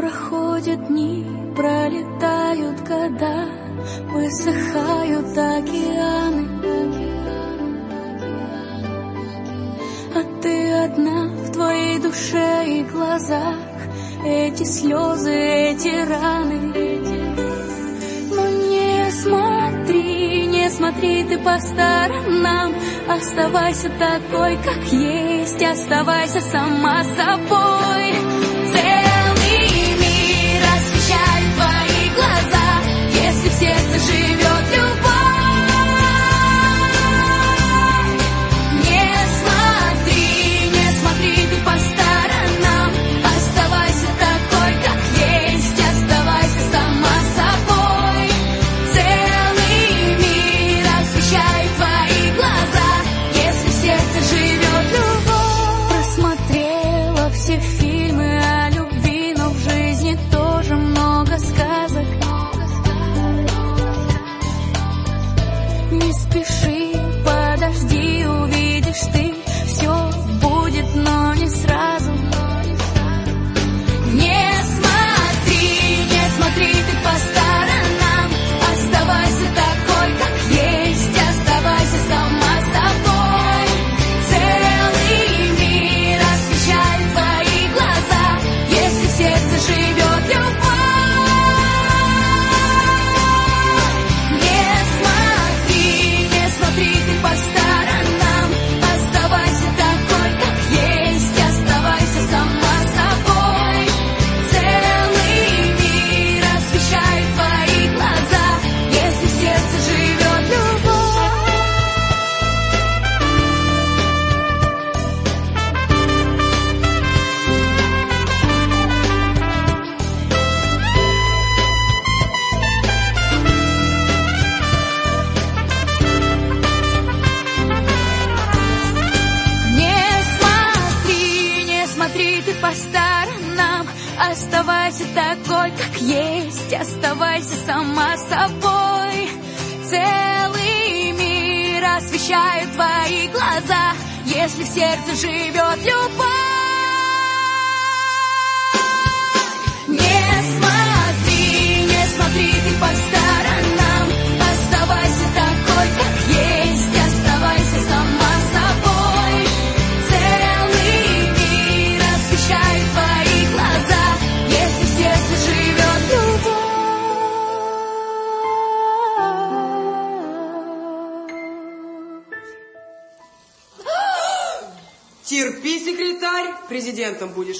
Проходят дни, пролетают года, высыхают океаны, а ты одна в твоей душе и глазах. Эти слезы, эти раны. Но не смотри ты по сторонам. Оставайся такой, как есть, оставайся сама собой. Целый мир освещает твои глаза, если в сердце живет любовь. Не смотри ты по сторонам. Оставайся такой, как есть, оставайся сама собой. Целый мир освещает твои глаза, если в сердце живет любовь. Просмотрела все фильмы о любви, но в жизни тоже много сказок. Не спеши, подожди, увидишь ты, все будет, но не сразу. Не смотри ты по сторонам. Оставайся такой, как есть, оставайся сама собой. Целый мир освещает твои глаза, если в сердце живет любовь. Не смотри ты по сторонам. Оставайся такой, как есть, оставайся сама собой. Целый мир освещает твои глаза, если в сердце живет любовь. Не смотри ты по сторонам. Оставайся такой, как есть, оставайся сама собой. Целый мир освещает твои глаза, если в сердце живет любовь. Не смотри ты по сторонам. Оставайся такой, как есть, оставайся сама собой. Целый мир освещает твои глаза, если в сердце живет любовь. Терпи, секретарь, президентом будешь.